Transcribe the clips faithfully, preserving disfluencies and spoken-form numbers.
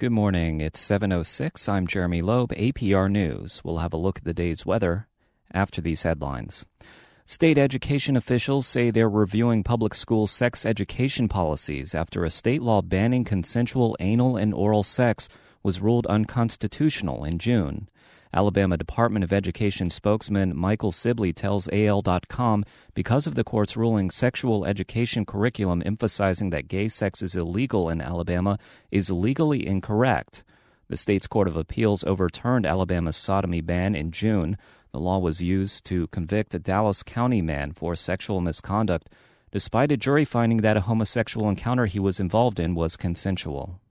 Good morning. It's seven oh six. I'm Jeremy Loeb, A P R News. We'll have a look at the day's weather after these headlines. State education officials say they're reviewing public school sex education policies after a state law banning consensual anal and oral sex was ruled unconstitutional in June. Alabama Department of Education spokesman Michael Sibley tells A L dot com because of the court's ruling, sexual education curriculum emphasizing that gay sex is illegal in Alabama is legally incorrect. The state's Court of Appeals overturned Alabama's sodomy ban in June. The law was used to convict a Dallas County man for sexual misconduct, despite a jury finding that a homosexual encounter he was involved in was consensual.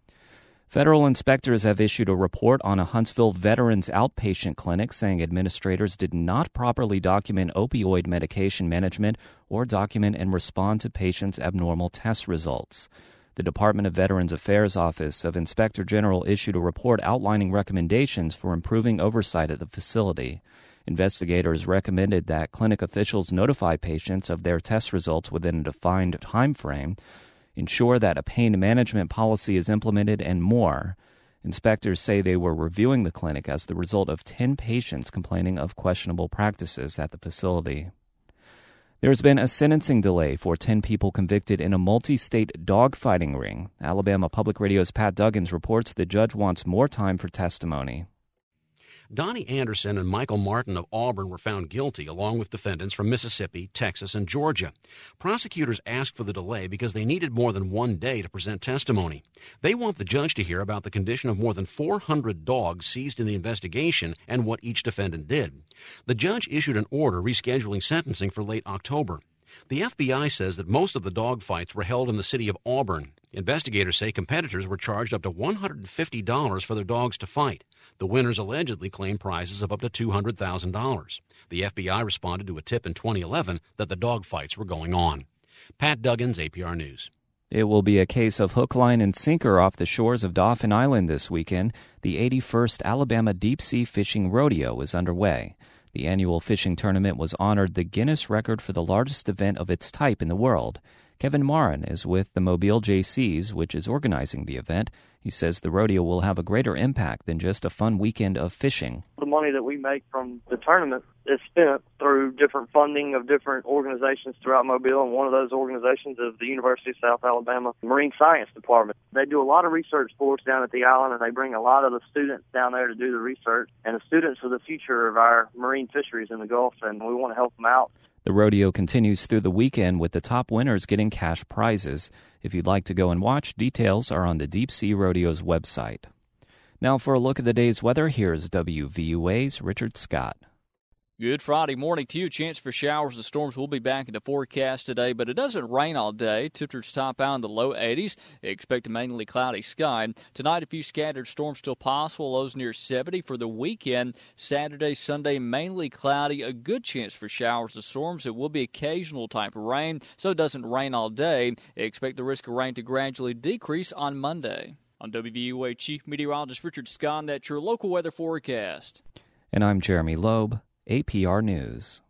Federal inspectors have issued a report on a Huntsville veterans outpatient clinic saying administrators did not properly document opioid medication management or document and respond to patients' abnormal test results. The Department of Veterans Affairs Office of Inspector General issued a report outlining recommendations for improving oversight at the facility. Investigators recommended that clinic officials notify patients of their test results within a defined time frame, ensure that a pain management policy is implemented, and more. Inspectors say they were reviewing the clinic as the result of ten patients complaining of questionable practices at the facility. There has been a sentencing delay for ten people convicted in a multi-state dogfighting ring. Alabama Public Radio's Pat Duggins reports the judge wants more time for testimony. Donnie Anderson and Michael Martin of Auburn were found guilty, along with defendants from Mississippi, Texas, and Georgia. Prosecutors asked for the delay because they needed more than one day to present testimony. They want the judge to hear about the condition of more than four hundred dogs seized in the investigation and what each defendant did. The judge issued an order rescheduling sentencing for late October. The F B I says that most of the dog fights were held in the city of Auburn. Investigators say competitors were charged up to one hundred fifty dollars for their dogs to fight. The winners allegedly claimed prizes of up to two hundred thousand dollars. The F B I responded to a tip in twenty eleven that the dog fights were going on. Pat Duggins, A P R News. It will be a case of hook, line, and sinker off the shores of Dauphin Island this weekend. The eighty-first Alabama Deep Sea Fishing Rodeo is underway. The annual fishing tournament was honored the Guinness record for the largest event of its type in the world. Kevin Marin is with the Mobile J Cs, which is organizing the event. He says the rodeo will have a greater impact than just a fun weekend of fishing. The money that we make from the tournament is spent through different funding of different organizations throughout Mobile, and one of those organizations is the University of South Alabama Marine Science Department. They do a lot of research for us down at the island, and they bring a lot of the students down there to do the research. And the students are the future of our marine fisheries in the Gulf, and we want to help them out. The rodeo continues through the weekend with the top winners getting cash prizes. If you'd like to go and watch, details are on the Deep Sea Rodeo's website. Now for a look at the day's weather, here's W V U A's Richard Scott. Good Friday morning to you. Chance for showers and storms will be back in the forecast today, but it doesn't rain all day. Temperatures top out in the low eighties. Expect a mainly cloudy sky. Tonight, a few scattered storms still possible. Lows near seventy for the weekend. Saturday, Sunday, mainly cloudy. A good chance for showers and storms. It will be occasional type of rain, so it doesn't rain all day. Expect the risk of rain to gradually decrease on Monday. On W V U A Chief Meteorologist Richard Scott, that's your local weather forecast. And I'm Jeremy Loeb, A P R News.